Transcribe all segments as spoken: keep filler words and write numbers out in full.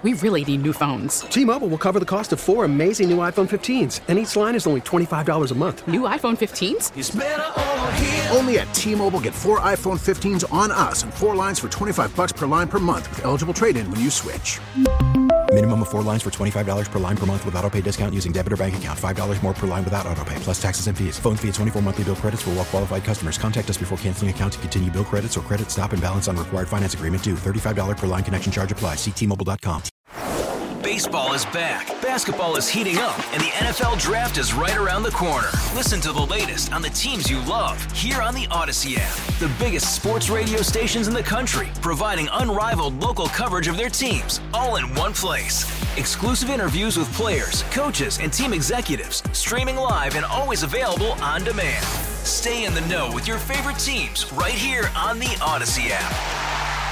We really need new phones. T-Mobile will cover the cost of four amazing new iPhone fifteens, and each line is only twenty-five dollars a month. New iPhone fifteens? It's better over here. Only at T-Mobile, get four iPhone fifteens on us and four lines for twenty-five dollars per line per month with eligible trade-in when you switch. Minimum of four lines for twenty-five dollars per line per month with autopay discount using debit or bank account. five dollars more per line without autopay, plus taxes and fees. Phone fee at twenty-four monthly bill credits for well-qualified customers. Contact us before canceling account to continue bill credits or credit stop and balance on required finance agreement due. thirty-five dollars per line connection charge applies. See T Mobile dot com. Baseball is back, basketball is heating up, and the N F L Draft is right around the corner. Listen to the latest on the teams you love here on the Odyssey app. The biggest sports radio stations in the country, providing unrivaled local coverage of their teams, all in one place. Exclusive interviews with players, coaches, and team executives, streaming live and always available on demand. Stay in the know with your favorite teams right here on the Odyssey app.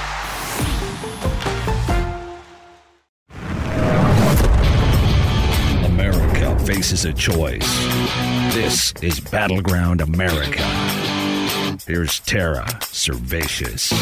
America faces a choice. This is Battleground America. Here's Tara Servatius.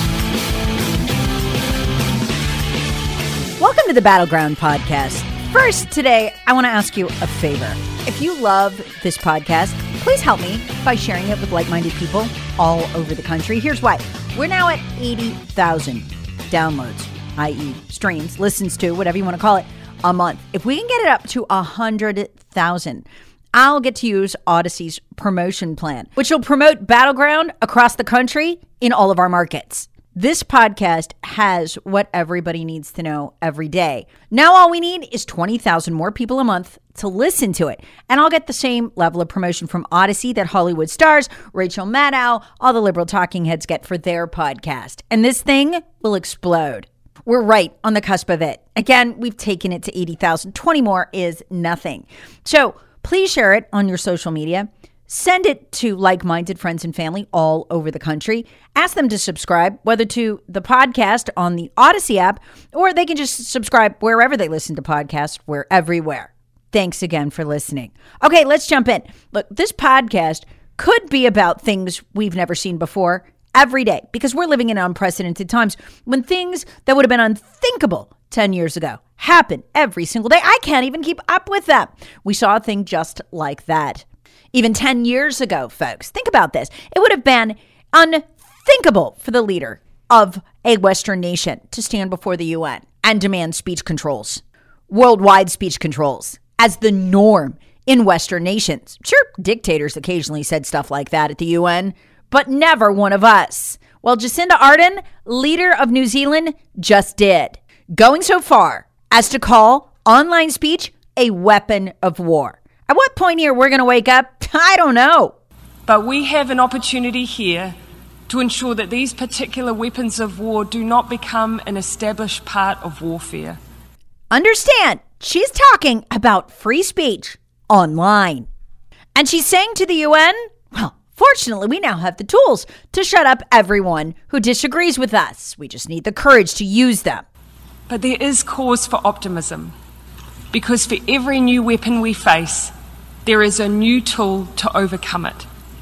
Welcome to the Battleground Podcast. First, today, I want to ask you a favor. If you love this podcast, please help me by sharing it with like-minded people all over the country. Here's why. We're now at eighty thousand downloads, that is streams, listens to, whatever you want to call it, a month. If we can get it up to one hundred thousand, I'll get to use Odyssey's promotion plan, which will promote Battleground across the country in all of our markets. This podcast has what everybody needs to know every day. Now all we need is twenty thousand more people a month to listen to it. And I'll get the same level of promotion from Odyssey that Hollywood stars, Rachel Maddow, all the liberal talking heads get for their podcast. And this thing will explode. We're right on the cusp of it. Again, we've taken it to eighty thousand. twenty more is nothing. So please share it on your social media. Send it to like-minded friends and family all over the country. Ask them to subscribe, whether to the podcast on the Odyssey app, or they can just subscribe wherever they listen to podcasts. We're everywhere. Thanks again for listening. Okay, let's jump in. Look, this podcast could be about things we've never seen before every day, because we're living in unprecedented times when things that would have been unthinkable ten years ago happen every single day. I can't even keep up with them. We saw a thing just like that. Even ten years ago, folks, think about this. It would have been unthinkable for the leader of a Western nation to stand before the U N and demand speech controls, worldwide speech controls, as the norm in Western nations. Sure, dictators occasionally said stuff like that at the U N, but never one of us. Well, Jacinda Ardern, leader of New Zealand, just did, going so far as to call online speech a weapon of war. At what point here we're going to wake up? I don't know. But we have an opportunity here to ensure that these particular weapons of war do not become an established part of warfare. Understand, she's talking about free speech online. And she's saying to the U N, well, fortunately, we now have the tools to shut up everyone who disagrees with us. We just need the courage to use them. But there is cause for optimism, because for every new weapon we face, there is a new tool to overcome it.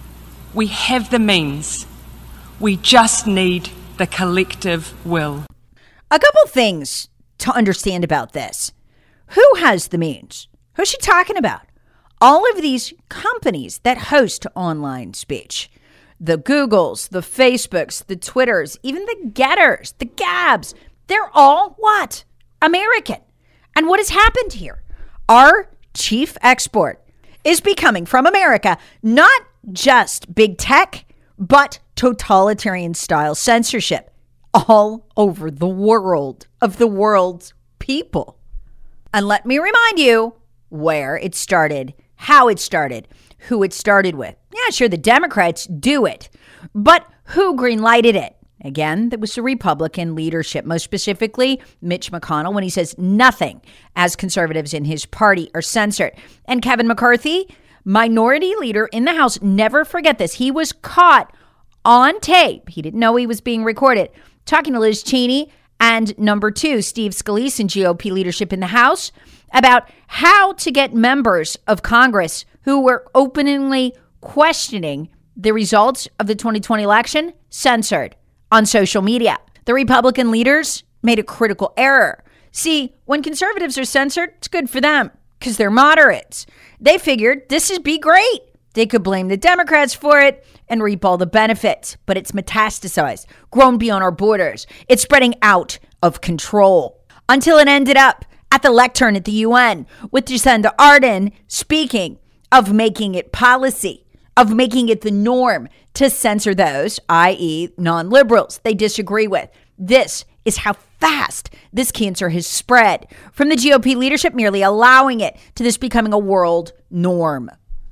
We have the means. We just need the collective will. A couple things to understand about this. Who has the means? Who's she talking about? All of these companies that host online speech. The Googles, the Facebooks, the Twitters, even the Getters, the Gabs. They're all what? American. And what has happened here? Our chief export is becoming from America not just big tech, but totalitarian style censorship all over the world of the world's people. And let me remind you where it started, how it started, who it started with. Yeah, sure, the Democrats do it, but who greenlighted it? Again, that was the Republican leadership, most specifically Mitch McConnell, when he says nothing as conservatives in his party are censored. And Kevin McCarthy, minority leader in the House, never forget this. He was caught on tape. He didn't know he was being recorded, talking to Liz Cheney and number two, Steve Scalise in G O P leadership in the House, about how to get members of Congress who were openly questioning the results of the twenty twenty election censored on social media. The Republican leaders made a critical error, See, when conservatives are censored, it's good for them because they're moderates. They figured this would be great. They could blame the Democrats for it and reap all the benefits, but it's metastasized, grown beyond our borders. It's spreading out of control until it ended up at the lectern at the U N with Jacinda Ardern speaking of making it policy, of making it the norm to censor those, that is non-liberals, they disagree with. This is how fast this cancer has spread from the G O P leadership merely allowing it to this becoming a world norm.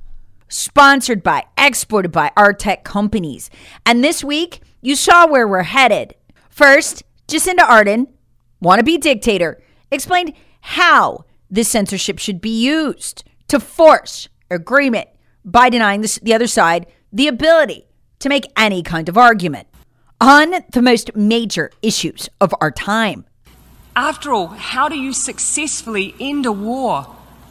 Sponsored by, exported by our tech companies. And this week, you saw where we're headed. First, Jacinda Ardern, wannabe dictator, explained how this censorship should be used to force agreement by denying this, the other side the ability to make any kind of argument on the most major issues of our time. After all, how do you successfully end a war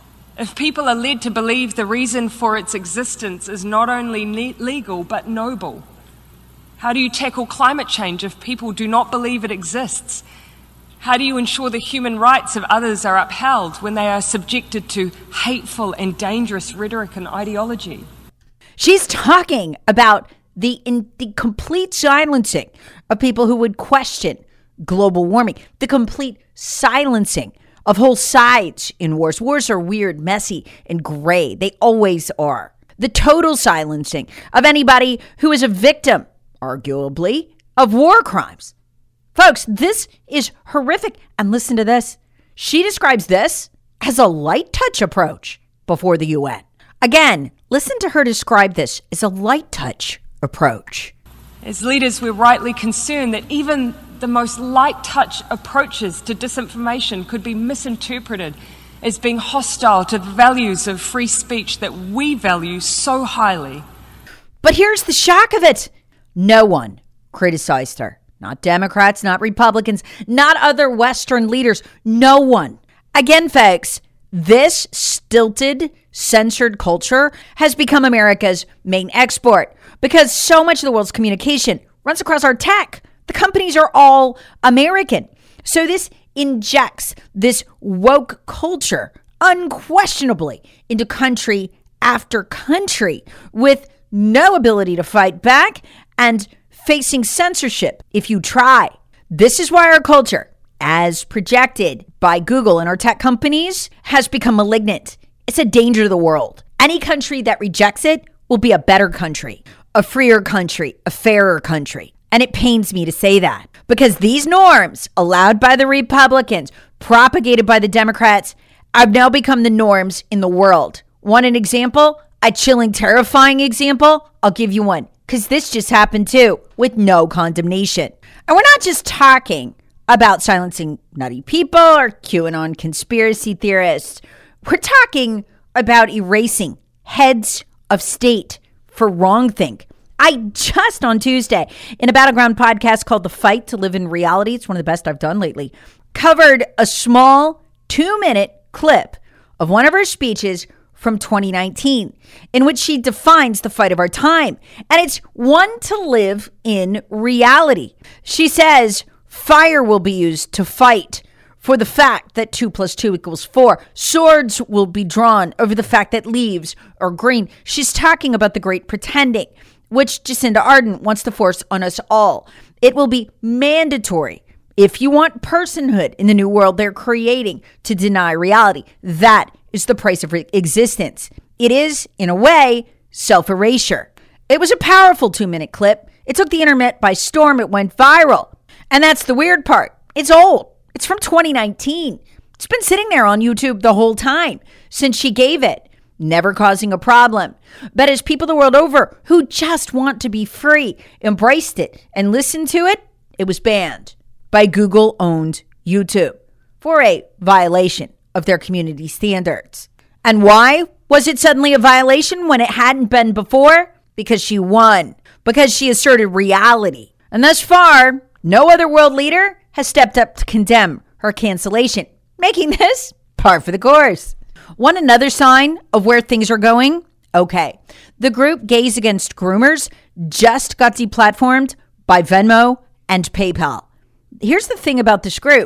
if people are led to believe the reason for its existence is not only ne- legal but noble? How do you tackle climate change if people do not believe it exists? How do you ensure the human rights of others are upheld when they are subjected to hateful and dangerous rhetoric and ideology? She's talking about the, in, the complete silencing of people who would question global warming, the complete silencing of whole sides in wars. Wars are weird, messy, and gray. They always are. The total silencing of anybody who is a victim, arguably, of war crimes. Folks, this is horrific. And listen to this. She describes this as a light touch approach before the U N. Again, listen to her describe this as a light touch approach. As leaders, we're rightly concerned that even the most light touch approaches to disinformation could be misinterpreted as being hostile to the values of free speech that we value so highly. But here's the shock of it. No one criticized her. Not Democrats, not Republicans, not other Western leaders. No one. Again, folks, this stilted, censored culture has become America's main export because so much of the world's communication runs across our tech. The companies are all American. So this injects this woke culture unquestionably into country after country with no ability to fight back and facing censorship if you try. This is why our culture, as projected by Google and our tech companies, has become malignant. It's a danger to the world. Any country that rejects it will be a better country, a freer country, a fairer country. And it pains me to say that because these norms allowed by the Republicans, propagated by the Democrats, have now become the norms in the world. Want an example? A chilling, terrifying example? I'll give you one. Because this just happened too, with no condemnation. And we're not just talking about silencing nutty people or QAnon conspiracy theorists. We're talking about erasing heads of state for wrongthink. I just on Tuesday, in a Battleground podcast called The Fight to Live in Reality, it's one of the best I've done lately, covered a small two-minute clip of one of her speeches from twenty nineteen, in which she defines the fight of our time. And it's one to live in reality. She says fire will be used to fight for the fact that two plus two equals four. Swords will be drawn over the fact that leaves are green. She's talking about the great pretending, which Jacinda Ardern wants to force on us all. It will be mandatory if you want personhood in the new world they're creating to deny reality. That is the price of existence. It is, in a way, self-erasure. It was a powerful two-minute clip. It took the internet by storm. It went viral. And that's the weird part. It's old. It's from twenty nineteen. It's been sitting there on YouTube the whole time since she gave it, never causing a problem. But as people the world over who just want to be free embraced it and listened to it, it was banned by Google-owned YouTube for a violation of their community standards. And why was it suddenly a violation when it hadn't been before? Because she won. Because she asserted reality. And thus far, no other world leader has stepped up to condemn her cancellation, making this par for the course. Want another sign of where things are going? Okay. The group Gays Against Groomers just got deplatformed by Venmo and PayPal. Here's the thing about this group.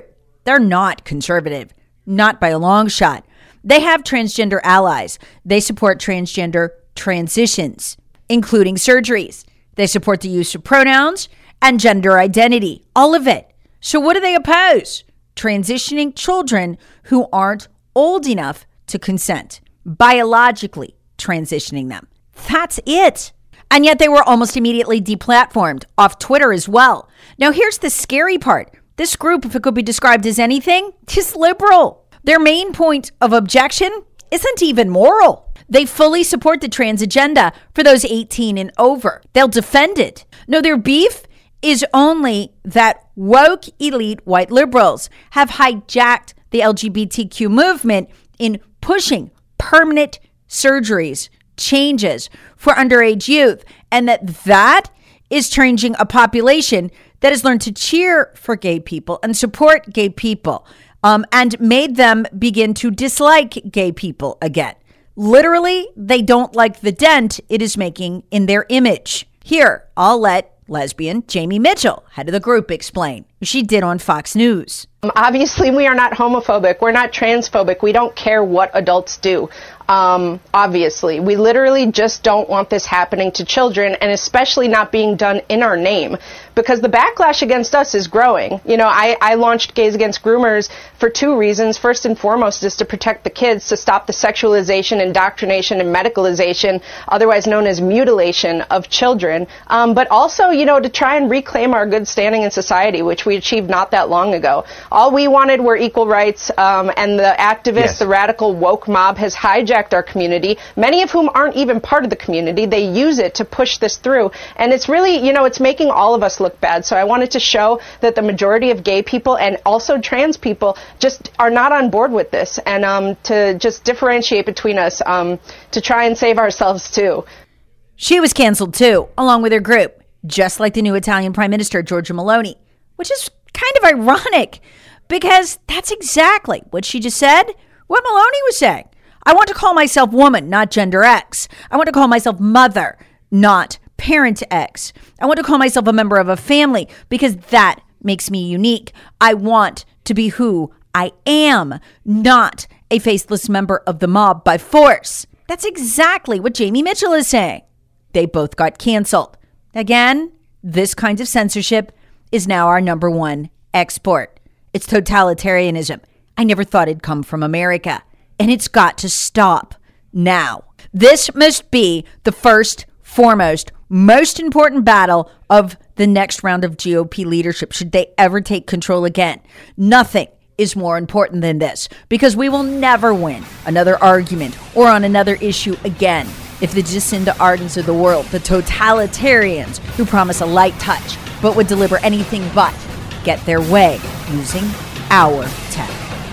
They're not conservative, not by a long shot. They have transgender allies. They support transgender transitions, including surgeries. They support the use of pronouns and gender identity, all of it. So what do they oppose? Transitioning children who aren't old enough to consent, biologically transitioning them. That's it. And yet they were almost immediately deplatformed off Twitter as well. Now here's the scary part. This group, if it could be described as anything, is liberal. Their main point of objection isn't even moral. They fully support the trans agenda for those eighteen and over. They'll defend it. No, their beef is only that woke elite white liberals have hijacked the L G B T Q movement in pushing permanent surgeries, changes for underage youth, and that that is changing a population that has learned to cheer for gay people and support gay people, um, and made them begin to dislike gay people again. Literally, they don't like the dent it is making in their image. Here, I'll let lesbian Jamie Mitchell, head of the group, explain. She did on Fox News. Obviously, we are not homophobic. We're not transphobic. We don't care what adults do. Um, obviously, we literally just don't want this happening to children, and especially not being done in our name, because the backlash against us is growing. You know, I, I launched Gays Against Groomers for two reasons. First and foremost is to protect the kids, to stop the sexualization, indoctrination, and medicalization, otherwise known as mutilation of children. Um, but also, you know, to try and reclaim our good standing in society, which we achieved not that long ago. All we wanted were equal rights, um, and the activists, yes. the radical woke mob has hijacked our community, many of whom aren't even part of the community. They use it to push this through. And it's really, you know, it's making all of us look bad. So I wanted to show that the majority of gay people and also trans people just are not on board with this, and um, to just differentiate between us, um, to try and save ourselves too. She was canceled too, along with her group, just like the new Italian Prime Minister, Giorgia Meloni, which is kind of ironic because that's exactly what she just said, what Meloni was saying. I want to call myself woman, not gender X. I want to call myself mother, not parent X. I want to call myself a member of a family because that makes me unique. I want to be who I am, not a faceless member of the mob by force. That's exactly what Jamie Mitchell is saying. They both got canceled. Again, this kind of censorship is now our number one export. It's totalitarianism. I never thought it'd come from America. And it's got to stop now. This must be the first, foremost, most important battle of the next round of G O P leadership, should they ever take control again. Nothing is more important than this, because we will never win another argument or on another issue again if the Jacinda Ardens of the world, the totalitarians who promise a light touch but would deliver anything but, get their way using our tech.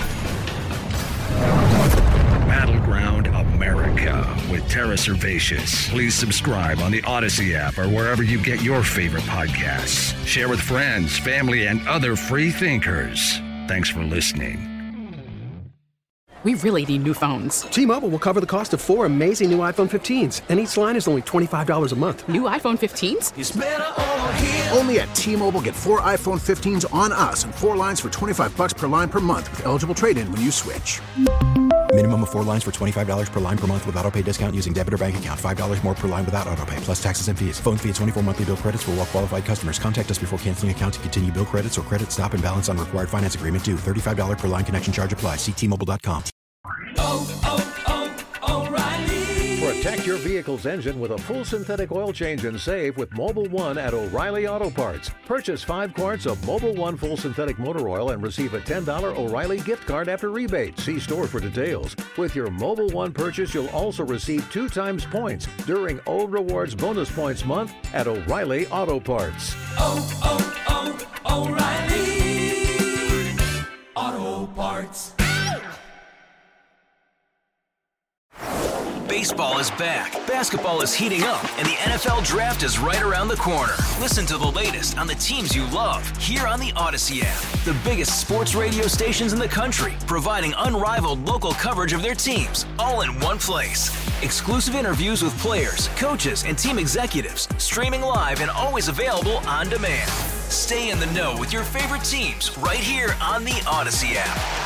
Battleground America with Tara Servatius. Please subscribe on the Odyssey app or wherever you get your favorite podcasts. Share with friends, family, and other free thinkers. Thanks for listening. We really need new phones. T-Mobile will cover the cost of four amazing new iPhone fifteens, and each line is only twenty-five dollars a month. New iPhone fifteens? It's better over here. Only at T-Mobile, get four iPhone fifteens on us and four lines for twenty-five bucks per line per month with eligible trade-in when you switch. Minimum of four lines for twenty-five dollars per line per month with autopay discount using debit or bank account. five dollars more per line without autopay, plus taxes and fees. Phone fee at twenty-four monthly bill credits for well-qualified customers. Contact us before canceling account to continue bill credits or credit stop and balance on required finance agreement due. thirty-five dollars per line connection charge applies. See T Mobile dot com. Oh, oh, oh, O'Reilly. Protect your vehicle's engine with a full synthetic oil change and save with Mobil one at O'Reilly Auto Parts. Purchase five quarts of Mobil one full synthetic motor oil and receive a ten dollars O'Reilly gift card after rebate. See store for details. With your Mobil one purchase, you'll also receive two times points during O Rewards Bonus Points Month at O'Reilly Auto Parts. Oh, oh, oh, O'Reilly Auto Parts. Baseball is back, basketball is heating up, and the N F L Draft is right around the corner. Listen to the latest on the teams you love here on the Odyssey app. The biggest sports radio stations in the country, providing unrivaled local coverage of their teams, all in one place. Exclusive interviews with players, coaches, and team executives, streaming live and always available on demand. Stay in the know with your favorite teams right here on the Odyssey app.